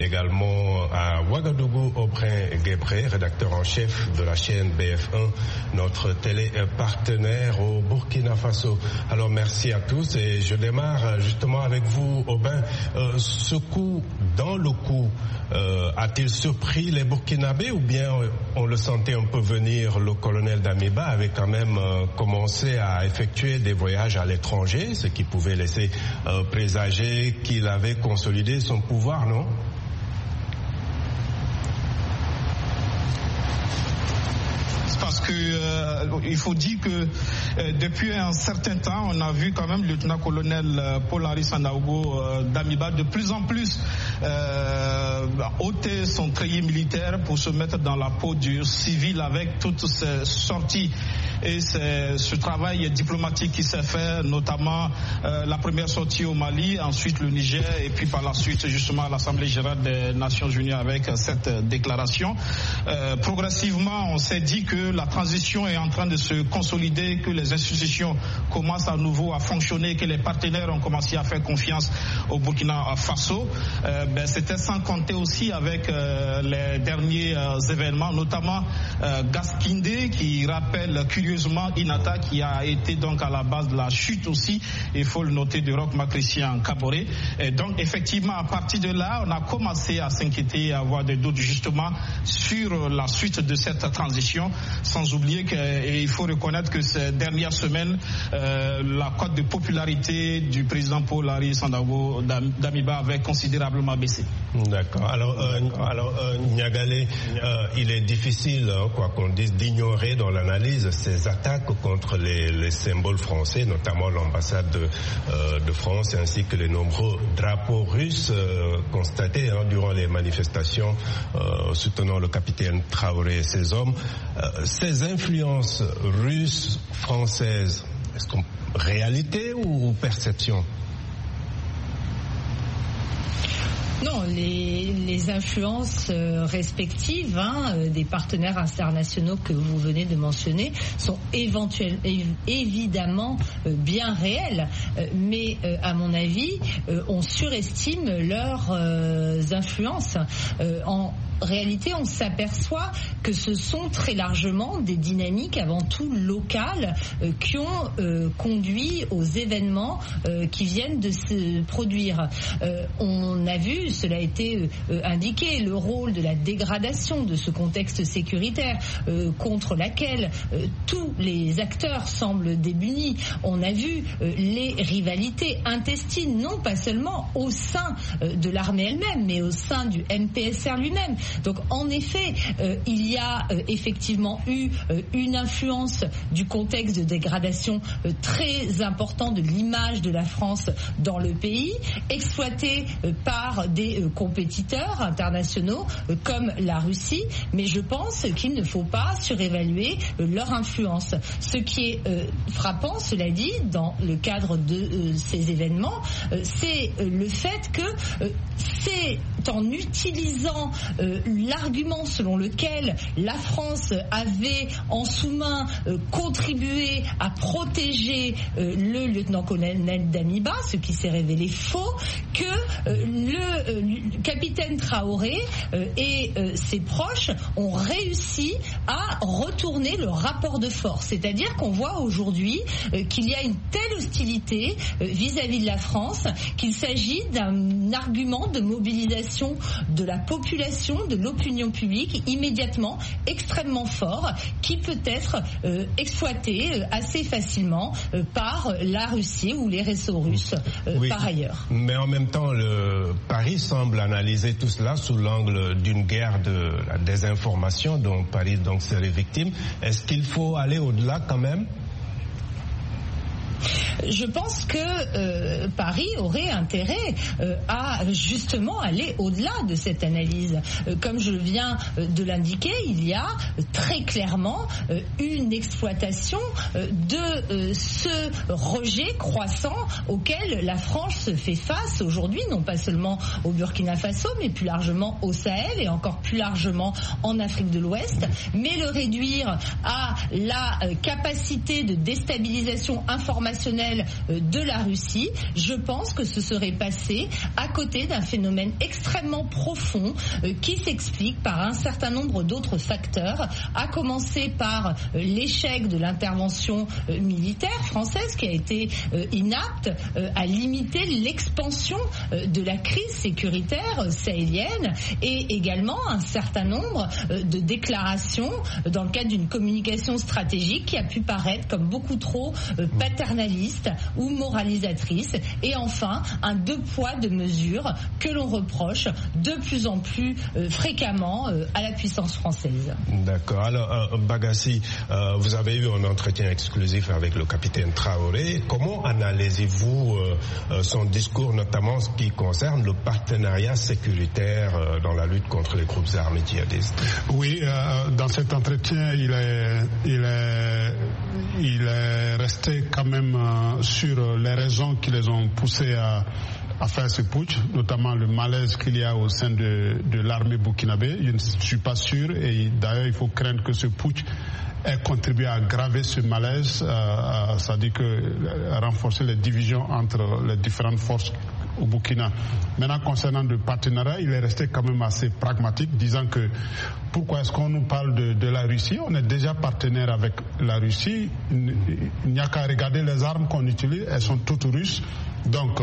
Également à Ouagadougou, Aubrin Guébré, rédacteur en chef de la chaîne BF1, notre télé partenaire au Burkina Faso. Alors merci à tous et je démarre justement avec vous, Aubin. Ce coup dans le cou, a-t-il surpris les Burkinabés ou bien on le sentait un peu venir? Le colonel Damiba avait quand même commencé à effectuer des voyages à l'étranger, ce qui pouvait laisser présager qu'il avait consolidé son pouvoir, non? Parce que il faut dire que depuis un certain temps, on a vu quand même le lieutenant-colonel Paul-Henri Sandaogo Damiba de plus en plus ôter son treillis militaire pour se mettre dans la peau du civil avec toutes ces sorties et ce travail diplomatique qui s'est fait, notamment la première sortie au Mali, ensuite le Niger et puis par la suite justement à l'Assemblée générale des Nations Unies avec cette déclaration. Progressivement, on s'est dit que la transition est en train de se consolider, que les institutions commencent à nouveau à fonctionner, que les partenaires ont commencé à faire confiance au Burkina Faso. C'était sans compter aussi avec les derniers événements, notamment Gaskindé qui rappelle curieusement Inata qui a été donc à la base de la chute aussi, il faut le noter, de Roch Marc-Christian Kaboré. Et donc effectivement à partir de là, on a commencé à s'inquiéter et à avoir des doutes justement sur la suite de cette transition, sans oublier qu'il faut reconnaître que ces dernières semaines, la cote de popularité du président Paul-Henri Sandaogo Damiba avait considérablement baissé. D'accord. Alors Niagalé, il est difficile, quoi qu'on dise, d'ignorer dans l'analyse ces attaques contre les symboles français, notamment l'ambassade de France, ainsi que les nombreux drapeaux russes constatés durant les manifestations soutenant le capitaine Traoré et ses hommes. Ces influences russes, françaises, est-ce qu'on réalité ou perception? Non, les influences respectives des partenaires internationaux que vous venez de mentionner sont évidemment bien réelles, mais à mon avis, on surestime leurs influences. En réalité, on s'aperçoit que ce sont très largement des dynamiques avant tout locales qui ont conduit aux événements qui viennent de se produire. On a vu, cela a été indiqué, le rôle de la dégradation de ce contexte sécuritaire contre laquelle tous les acteurs semblent démunis. On a vu les rivalités intestines, non pas seulement au sein de l'armée elle-même, mais au sein du MPSR lui-même. Donc en effet, il y a effectivement eu une influence du contexte de dégradation très important de l'image de la France dans le pays, exploitée par des compétiteurs internationaux comme la Russie, mais je pense qu'il ne faut pas surévaluer leur influence. Ce qui est frappant, cela dit, dans le cadre de ces événements, c'est le fait que c'est en utilisant l'argument selon lequel la France avait en sous-main contribué à protéger le lieutenant-colonel Damiba, ce qui s'est révélé faux, que le capitaine Traoré et ses proches ont réussi à retourner le rapport de force. C'est-à-dire qu'on voit aujourd'hui qu'il y a une telle hostilité vis-à-vis de la France qu'il s'agit d'un argument de mobilisation de la population, de l'opinion publique immédiatement extrêmement fort, qui peut être exploité assez facilement par la Russie ou les réseaux russes par ailleurs. Mais en même temps, Paris semble analyser tout cela sous l'angle d'une guerre de la désinformation dont Paris donc serait victime. Est-ce qu'il faut aller au-delà quand même ? Je pense que Paris aurait intérêt à justement aller au-delà de cette analyse. Comme je viens de l'indiquer, il y a très clairement une exploitation de ce rejet croissant auquel la France fait face aujourd'hui, non pas seulement au Burkina Faso, mais plus largement au Sahel et encore plus largement en Afrique de l'Ouest, mais le réduire à la capacité de déstabilisation informationnelle traditionnelle de la Russie, je pense que ce serait passé à côté d'un phénomène extrêmement profond qui s'explique par un certain nombre d'autres facteurs, à commencer par l'échec de l'intervention militaire française qui a été inapte à limiter l'expansion de la crise sécuritaire sahélienne, et également un certain nombre de déclarations dans le cadre d'une communication stratégique qui a pu paraître comme beaucoup trop paternaliste ou moralisatrice, et enfin un deux poids deux mesures que l'on reproche de plus en plus fréquemment à la puissance française. D'accord. Alors Bagassi, vous avez eu un entretien exclusif avec le capitaine Traoré. Comment analysez-vous son discours, notamment ce qui concerne le partenariat sécuritaire dans la lutte contre les groupes armés djihadistes? Oui, dans cet entretien, il est resté quand même sur les raisons qui les ont poussés à faire ce putsch, notamment le malaise qu'il y a au sein de l'armée burkinabé. Je ne suis pas sûr, et d'ailleurs il faut craindre que ce putsch ait contribué à aggraver ce malaise, c'est-à-dire que renforcer les divisions entre les différentes forces au Burkina. Maintenant, concernant le partenariat, il est resté quand même assez pragmatique, disant que pourquoi est-ce qu'on nous parle de la Russie? On est déjà partenaire avec la Russie. Il n'y a qu'à regarder les armes qu'on utilise, elles sont toutes russes. Donc,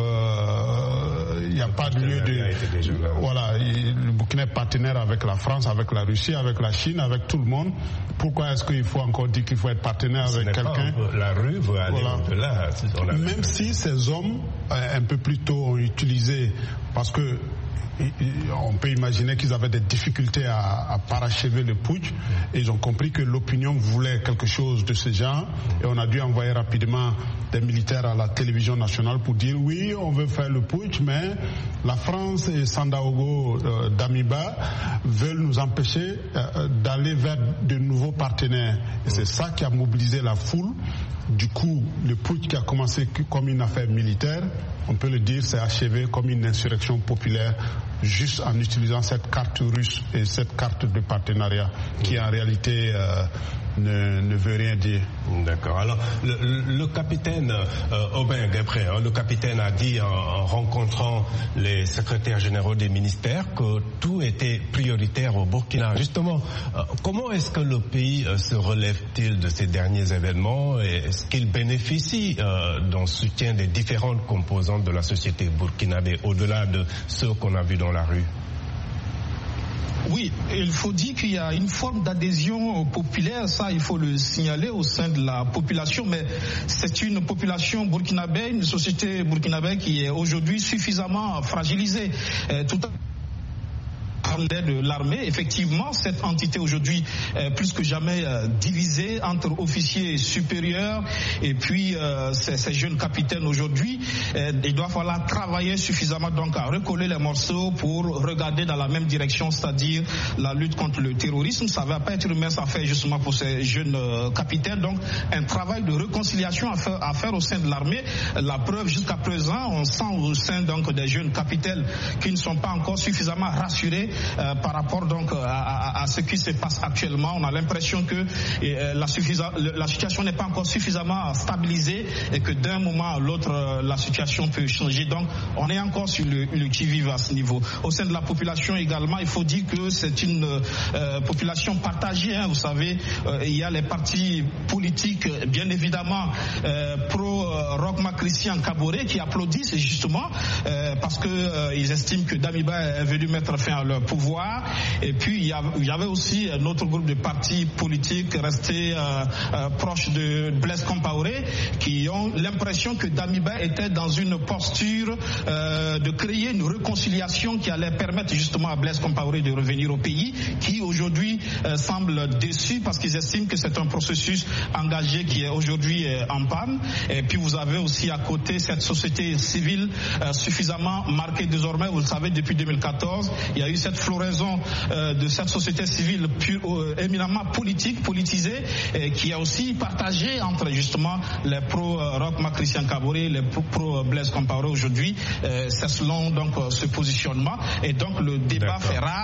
il n'y a pas de lieu de... Voilà, le Burkina est partenaire avec la France, avec la Russie, avec la Chine, avec tout le monde. Pourquoi est-ce qu'il faut encore dire qu'il faut être partenaire avec quelqu'un? La rue veut aller au-delà. Même si ces hommes, un peu plus tôt, ont utilisé, parce que on peut imaginer qu'ils avaient des difficultés à parachever le putsch, et ils ont compris que l'opinion voulait quelque chose de ce genre, et on a dû envoyer rapidement des militaires à la télévision nationale pour dire oui, on veut faire le putsch, mais la France et Sandaogo Damiba veulent nous empêcher d'aller vers de nouveaux partenaires, et c'est ça qui a mobilisé la foule. Du coup, le putsch qui a commencé comme une affaire militaire, on peut le dire, c'est achevé comme une insurrection populaire, juste en utilisant cette carte russe et cette carte de partenariat qui en réalité ne veut rien dire. D'accord. Alors, le capitaine Aubin Guépré, le capitaine a dit en rencontrant les secrétaires généraux des ministères que tout était prioritaire au Burkina. Justement, comment est-ce que le pays se relève-t-il de ces derniers événements? Est-ce qu'il bénéficie d'un soutien des différentes composantes de la société burkinabé, au-delà de ceux qu'on a vus dans la rue? Oui, il faut dire qu'il y a une forme d'adhésion populaire, ça il faut le signaler au sein de la population, mais c'est une population burkinabé, une société burkinabé qui est aujourd'hui suffisamment fragilisée. Tout de l'armée, effectivement, cette entité aujourd'hui plus que jamais divisée entre officiers supérieurs et puis ces jeunes capitaines aujourd'hui. Il doit falloir travailler suffisamment donc à recoller les morceaux pour regarder dans la même direction, c'est-à-dire la lutte contre le terrorisme. Ça ne va pas être une mince affaire justement pour ces jeunes capitaines. Donc un travail de réconciliation à faire au sein de l'armée. La preuve, jusqu'à présent, on sent au sein donc des jeunes capitaines qui ne sont pas encore suffisamment rassurés par rapport donc à ce qui se passe actuellement. On a l'impression que la situation n'est pas encore suffisamment stabilisée et que d'un moment à l'autre la situation peut changer. Donc on est encore sur le qui-vive à ce niveau. Au sein de la population également, il faut dire que c'est une population partagée. Vous savez, il y a les partis politiques, bien évidemment, pro-Roch-Marc Christian Kaboré qui applaudissent justement parce que ils estiment que Damiba est venu mettre fin à leur pouvoir. Et puis il y avait aussi un autre groupe de partis politiques restés proches de Blaise Compaoré qui ont l'impression que Damiba était dans une posture de créer une réconciliation qui allait permettre justement à Blaise Compaoré de revenir au pays, qui aujourd'hui semble déçu parce qu'ils estiment que c'est un processus engagé qui est aujourd'hui en panne. Et puis vous avez aussi à côté cette société civile suffisamment marquée désormais. Vous le savez, depuis 2014, il y a eu cette floraison de cette société civile éminemment politisée, qui est aussi partagée entre justement les pro-Roch-Marc Christian Kaboré et les pro-Blaise Compaoré aujourd'hui. C'est selon donc ce positionnement, et donc le débat fait rage.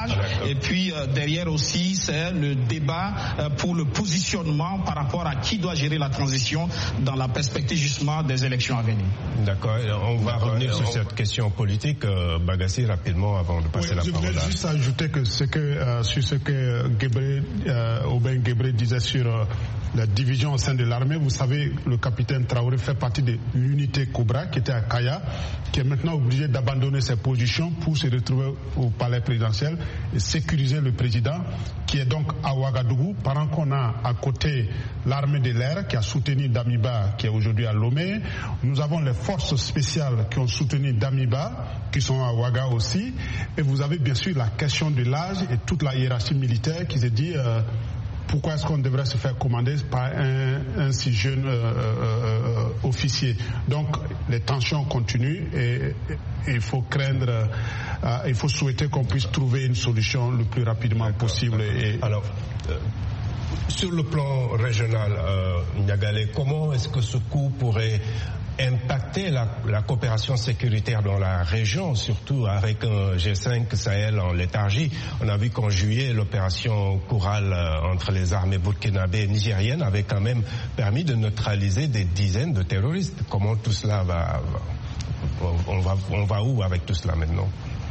Et puis derrière aussi, c'est le débat pour le positionnement par rapport à qui doit gérer la transition dans la perspective justement des élections à venir. D'accord. On va revenir sur cette question politique, Bagassi, rapidement avant de passer la parole. Je voulais juste ajouter que sur ce que Aubin Guébré disait sur la division au sein de l'armée. Vous savez, le capitaine Traoré fait partie de l'unité Cobra qui était à Kaya, qui est maintenant obligé d'abandonner ses positions pour se retrouver au palais présidentiel et sécuriser le président, qui est donc à Ouagadougou, pendant qu'on a à côté l'armée de l'air qui a soutenu Damiba, qui est aujourd'hui à Lomé. Nous avons les forces spéciales qui ont soutenu Damiba, qui sont à Ouaga aussi. Et vous avez bien sûr la question de l'âge et toute la hiérarchie militaire qui se dit pourquoi est-ce qu'on devrait se faire commander par un si jeune officier. Donc les tensions continuent et il faut craindre, il faut souhaiter qu'on puisse trouver une solution le plus rapidement possible. Alors, sur le plan régional, Niagalé, comment est-ce que ce coup pourrait impacter la coopération sécuritaire dans la région, surtout avec un G5 Sahel en léthargie? On a vu qu'en juillet, l'opération Coural entre les armées burkinabées et nigériennes avait quand même permis de neutraliser des dizaines de terroristes. Comment tout cela va... On va où avec tout cela maintenant?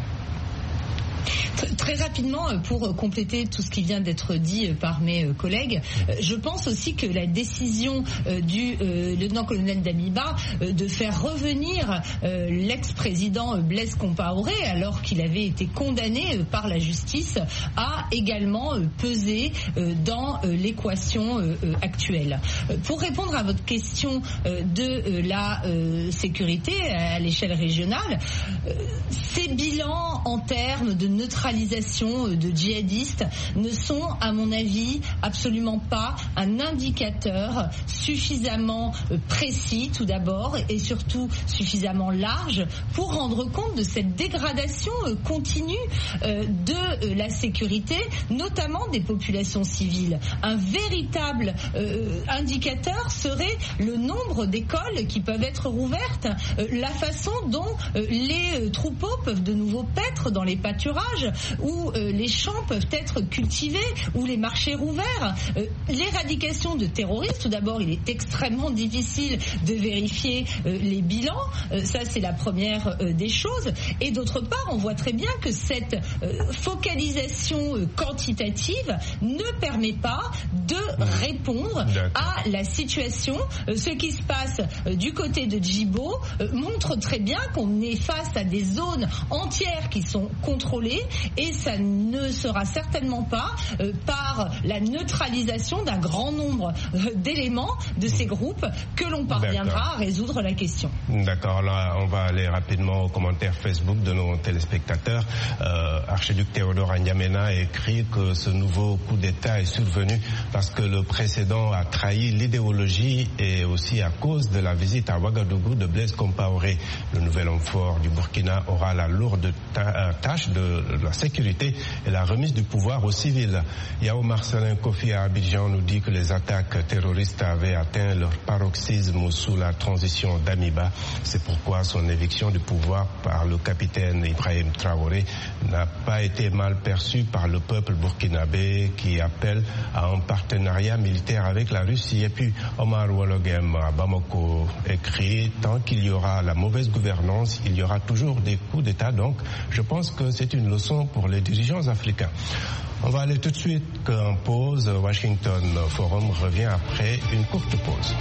Très rapidement, pour compléter tout ce qui vient d'être dit par mes collègues, je pense aussi que la décision du lieutenant-colonel Damiba de faire revenir l'ex-président Blaise Compaoré, alors qu'il avait été condamné par la justice, a également pesé dans l'équation actuelle. Pour répondre à votre question de la sécurité à l'échelle régionale, ces bilans en termes de neutralisation de djihadistes ne sont, à mon avis, absolument pas un indicateur suffisamment précis, tout d'abord, et surtout suffisamment large pour rendre compte de cette dégradation continue de la sécurité, notamment des populations civiles. Un véritable indicateur serait le nombre d'écoles qui peuvent être rouvertes, la façon dont les troupeaux peuvent de nouveau paître dans les pâturages, où les champs peuvent être cultivés, où les marchés rouverts. L'éradication de terroristes, tout d'abord, il est extrêmement difficile de vérifier les bilans. Ça, c'est la première des choses. Et d'autre part, on voit très bien que cette focalisation quantitative ne permet pas de répondre à la situation. Ce qui se passe du côté de Djibo montre très bien qu'on est face à des zones entières qui sont contrôlées, et ça ne sera certainement pas par la neutralisation d'un grand nombre d'éléments de ces groupes que l'on parviendra à résoudre la question. D'accord, là on va aller rapidement aux commentaires Facebook de nos téléspectateurs. Archiduc Théodore Agnamena a écrit que ce nouveau coup d'État est survenu parce que le précédent a trahi l'idéologie et aussi à cause de la visite à Ouagadougou de Blaise Compaoré. Le nouvel homme fort du Burkina aura la lourde tâche de la sécurité et la remise du pouvoir aux civils. Yao Marcelin Kofi à Abidjan nous dit que les attaques terroristes avaient atteint leur paroxysme sous la transition d'Amiba. C'est pourquoi son éviction du pouvoir par le capitaine Ibrahim Traoré n'a pas été mal perçue par le peuple burkinabé qui appelle à un partenariat militaire avec la Russie. Et puis Omar Wologem à Bamako écrit: tant qu'il y aura la mauvaise gouvernance, il y aura toujours des coups d'État. Donc je pense que c'est une leçon pour les dirigeants africains. On va aller tout de suite en pause. Washington Forum revient après une courte pause.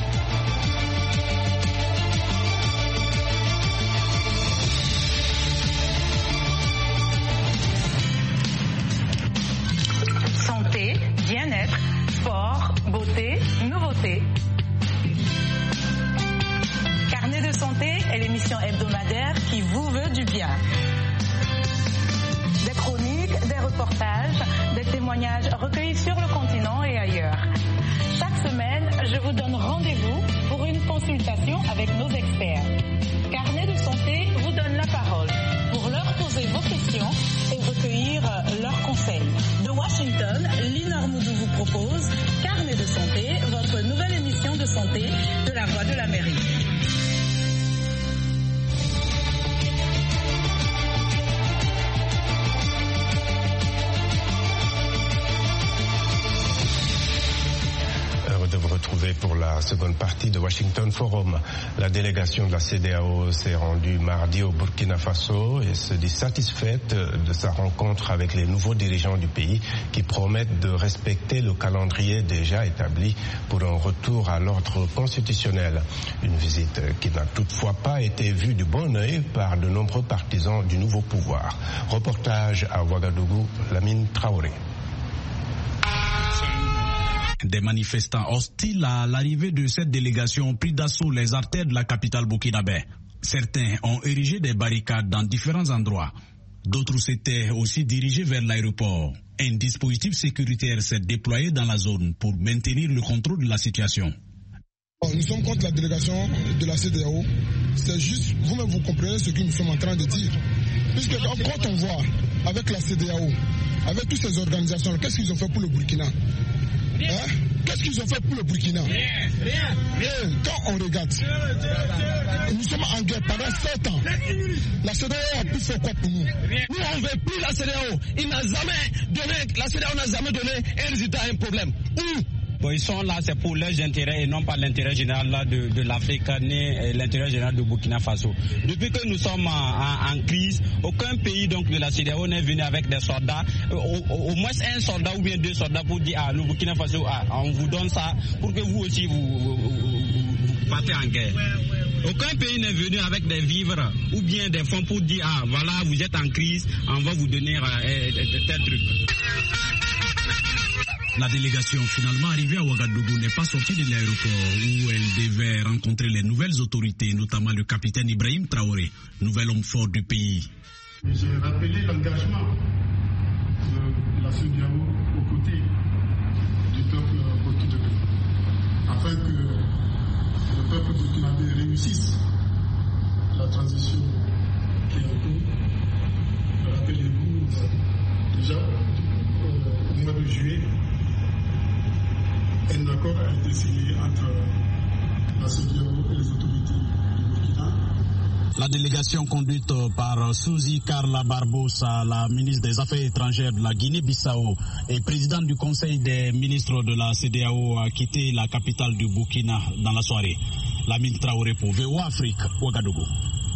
Santé, bien-être, sport, beauté, nouveauté. Carnet de santé est l'émission hebdomadaire qui vous veut du bien. Des chroniques, des reportages, des témoignages recueillis sur le continent et ailleurs. Chaque semaine, je vous donne rendez-vous pour une consultation avec nos experts. Carnet de santé vous donne la parole pour leur poser vos questions et recueillir leurs conseils. De Washington, Linor Moudou vous propose Carnet de santé, votre nouvelle émission de santé de la Voix de l'Amérique. retrouvés pour la seconde partie de Washington Forum. La délégation de la CEDEAO s'est rendue mardi au Burkina Faso et se dit satisfaite de sa rencontre avec les nouveaux dirigeants du pays qui promettent de respecter le calendrier déjà établi pour un retour à l'ordre constitutionnel. Une visite qui n'a toutefois pas été vue du bon œil par de nombreux partisans du nouveau pouvoir. Reportage à Ouagadougou, Lamine Traoré. Des manifestants hostiles à l'arrivée de cette délégation ont pris d'assaut les artères de la capitale burkinabé. Certains ont érigé des barricades dans différents endroits. D'autres s'étaient aussi dirigés vers l'aéroport. Un dispositif sécuritaire s'est déployé dans la zone pour maintenir le contrôle de la situation. Nous sommes contre la délégation de la CEDEAO. C'est juste, vous-même vous comprenez ce que nous sommes en train de dire. Puisque quand on voit avec la CEDEAO, avec toutes ces organisations, qu'est-ce qu'ils ont fait pour le Burkina? Qu'est-ce qu'ils ont fait pour le Burkina? Rien. Quand on regarde, nous sommes en guerre pendant 7 ans. La CEDEAO a pu faire quoi pour nous? Nous, on ne veut plus la CEDEAO. La CEDEAO n'a jamais donné un résultat à un problème. Où? Bon, ils sont là, c'est pour leurs intérêts et non pas l'intérêt général là, de l'Afrique ni l'intérêt général de Burkina Faso. Depuis que nous sommes en crise, aucun pays donc de la CEDEAO n'est venu avec des soldats, au moins un soldat ou bien 2 soldats pour dire le Burkina Faso, on vous donne ça pour que vous aussi vous partez en guerre. Aucun pays n'est venu avec des vivres ou bien des fonds pour dire voilà, vous êtes en crise, on va vous donner tel truc. La délégation finalement arrivée à Ouagadougou n'est pas sortie de l'aéroport où elle devait rencontrer les nouvelles autorités, notamment le capitaine Ibrahim Traoré, nouvel homme fort du pays. J'ai rappelé l'engagement de la CEDEAO aux côtés du peuple burkinabé, afin que le peuple burkinabé réussisse la transition qui est en cours. Rappelez-vous, déjà au mois de juillet, un accord a été signé entre la CEDEAO et les autorités du Burkina. La délégation conduite par Suzy Carla Barbosa, la ministre des Affaires étrangères de la Guinée-Bissau et présidente du Conseil des ministres de la CEDEAO, a quitté la capitale du Burkina dans la soirée. Lamine Traoré pour VOA Afrique, Ouagadougou.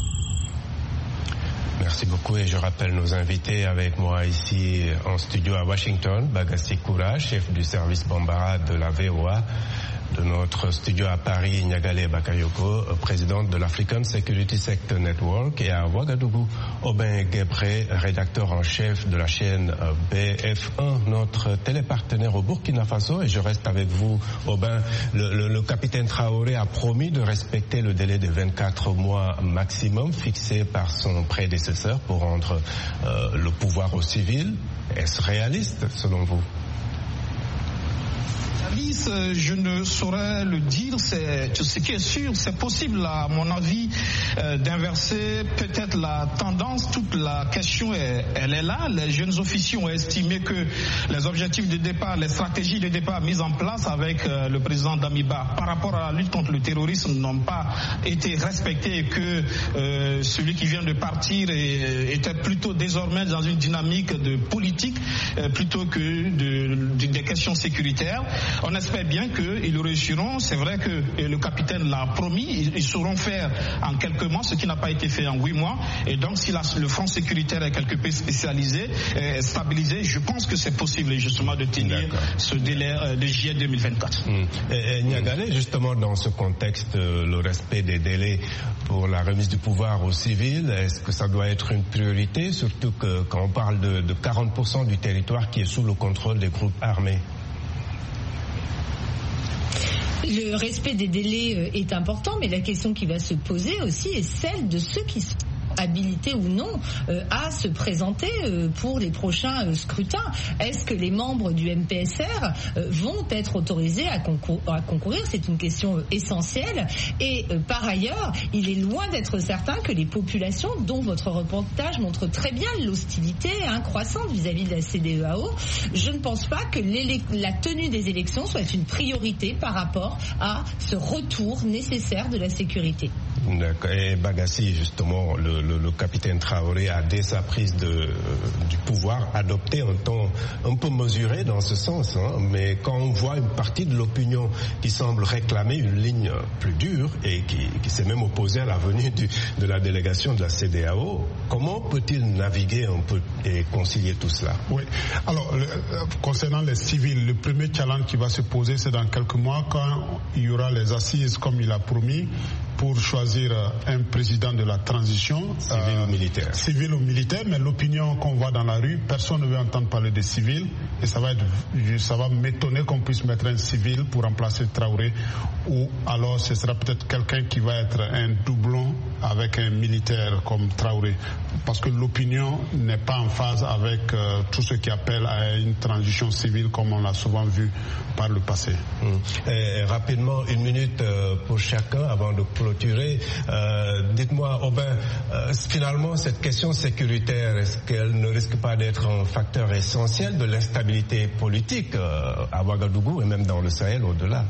Merci beaucoup et je rappelle nos invités avec moi ici en studio à Washington, Bagassi Koura, chef du service Bambara de la VOA, de notre studio à Paris, Nyagale Bakayoko, présidente de l'African Security Sector Network, et à Ouagadougou, Aubin Guébré, rédacteur en chef de la chaîne BF1, notre télépartenaire au Burkina Faso. Et je reste avec vous, Aubin. Le capitaine Traoré a promis de respecter le délai de 24 mois maximum fixé par son prédécesseur pour rendre le pouvoir aux civils. Est-ce réaliste, selon vous? Je ne saurais le dire. Ce qui est sûr, c'est possible, à mon avis, d'inverser peut-être la tendance. Toute la question, elle est là. Les jeunes officiers ont estimé que les objectifs de départ, les stratégies de départ mises en place avec le président Damiba par rapport à la lutte contre le terrorisme n'ont pas été respectées et que celui qui vient de partir était plutôt désormais dans une dynamique de politique plutôt que des questions sécuritaires. On espère bien qu'ils le réussiront. C'est vrai que le capitaine l'a promis. Ils sauront faire en quelques mois ce qui n'a pas été fait en 8 mois. Et donc, si le front sécuritaire est quelque peu spécialisé, stabilisé, je pense que c'est possible justement de tenir ce délai de juillet 2024. Et Nyagale, justement, dans ce contexte, le respect des délais pour la remise du pouvoir aux civils, est-ce que ça doit être une priorité, surtout que quand on parle de 40% du territoire qui est sous le contrôle des groupes armés? Le respect des délais est important, mais la question qui va se poser aussi est celle de ceux qui sont habilités ou non à se présenter pour les prochains scrutins. Est-ce que les membres du MPSR vont être autorisés à concourir? C'est une question essentielle. Et par ailleurs, il est loin d'être certain que les populations, dont votre reportage montre très bien l'hostilité croissante vis-à-vis de la CEDEAO, je ne pense pas que la tenue des élections soit une priorité par rapport à ce retour nécessaire de la sécurité. Et Bagassi, justement, le capitaine Traoré a, dès sa prise du pouvoir, adopté un ton un peu mesuré dans ce sens. Mais quand on voit une partie de l'opinion qui semble réclamer une ligne plus dure et qui s'est même opposée à la venue de la délégation de la CEDEAO, comment peut-il naviguer un peu et concilier tout cela? Oui. Alors, concernant les civils, le premier challenge qui va se poser, c'est dans quelques mois, quand il y aura les assises, comme il a promis, pour choisir un président de la transition. Civil ou militaire, mais l'opinion qu'on voit dans la rue, personne ne veut entendre parler des civils, et ça va m'étonner qu'on puisse mettre un civil pour remplacer Traoré, ou alors ce sera peut-être quelqu'un qui va être un doublon avec un militaire comme Traoré, parce que l'opinion n'est pas en phase avec tout ce qui appelle à une transition civile, comme on l'a souvent vu par le passé. Et rapidement, 1 minute pour chacun avant de clôturer. Dites-moi, Aubin, finalement, cette question sécuritaire, est-ce qu'elle ne risque pas d'être un facteur essentiel de l'instabilité politique à Ouagadougou et même dans le Sahel au-delà?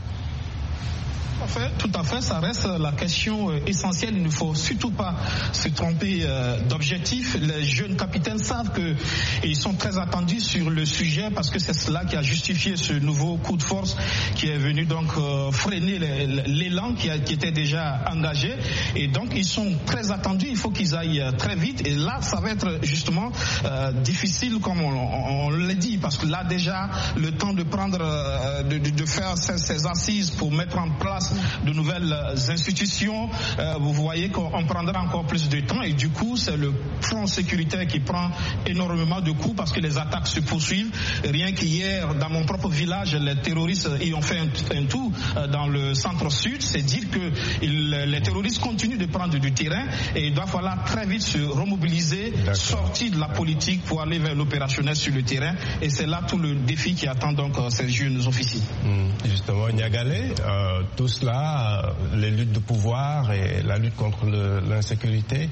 Tout à fait, ça reste la question essentielle. Il ne faut surtout pas se tromper d'objectif. Les jeunes capitaines savent qu'ils sont très attendus sur le sujet, parce que c'est cela qui a justifié ce nouveau coup de force qui est venu donc freiner l'élan qui était déjà engagé. Et donc ils sont très attendus, il faut qu'ils aillent très vite. Et là, ça va être justement difficile, comme on l'a dit, parce que là déjà, le temps de prendre, de faire ces assises pour mettre en place de nouvelles institutions, vous voyez qu'on prendra encore plus de temps, et du coup c'est le front sécuritaire qui prend énormément de coups, parce que les attaques se poursuivent. Rien qu'hier, dans mon propre village, les terroristes y ont fait un tour dans le centre-sud. C'est dire que les terroristes continuent de prendre du terrain, et il doit falloir très vite se remobiliser, sortir de la politique pour aller vers l'opérationnel sur le terrain, et c'est là tout le défi qui attend donc ces jeunes officiers. Justement, Niagalé, tout cela, les luttes de pouvoir et la lutte contre l'insécurité.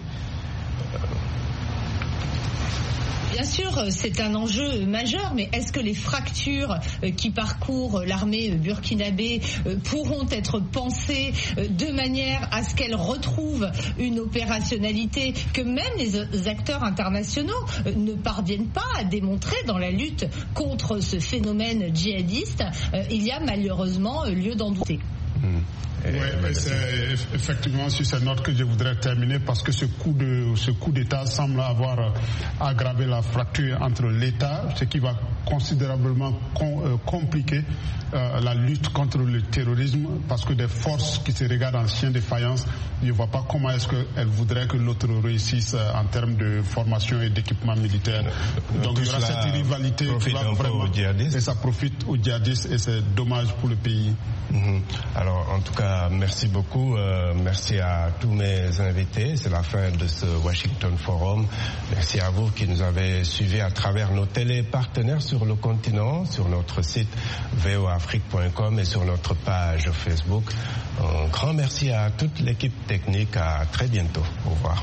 Bien sûr, c'est un enjeu majeur, mais est-ce que les fractures qui parcourent l'armée burkinabé pourront être pensées de manière à ce qu'elles retrouvent une opérationnalité que même les acteurs internationaux ne parviennent pas à démontrer dans la lutte contre ce phénomène djihadiste? Il y a malheureusement lieu d'en douter. Oui, c'est effectivement sur cette note que je voudrais terminer, parce que ce coup d'État semble avoir aggravé la fracture entre l'État, ce qui va considérablement compliquer la lutte contre le terrorisme, parce que des forces qui se regardent en chien de faïence, je ne vois pas comment est-ce qu'elles voudraient que l'autre réussisse en termes de formation et d'équipement militaire. Donc il y aura cette rivalité qui va vraiment, et ça profite aux djihadistes, et c'est dommage pour le pays. Alors en tout cas, merci beaucoup. Merci à tous mes invités. C'est la fin de ce Washington Forum. Merci à vous qui nous avez suivis à travers nos télépartenaires sur le continent, sur notre site voafrique.com et sur notre page Facebook. Un grand merci à toute l'équipe technique. À très bientôt. Au revoir.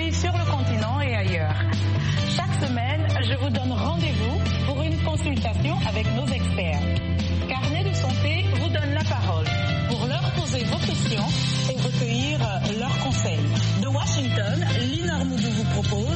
recueillis sur le continent et ailleurs. Chaque semaine, je vous donne rendez-vous pour une consultation avec nos experts. Carnet de santé vous donne la parole pour leur poser vos questions et recueillir leurs conseils. De Washington, Lina Armoudou vous propose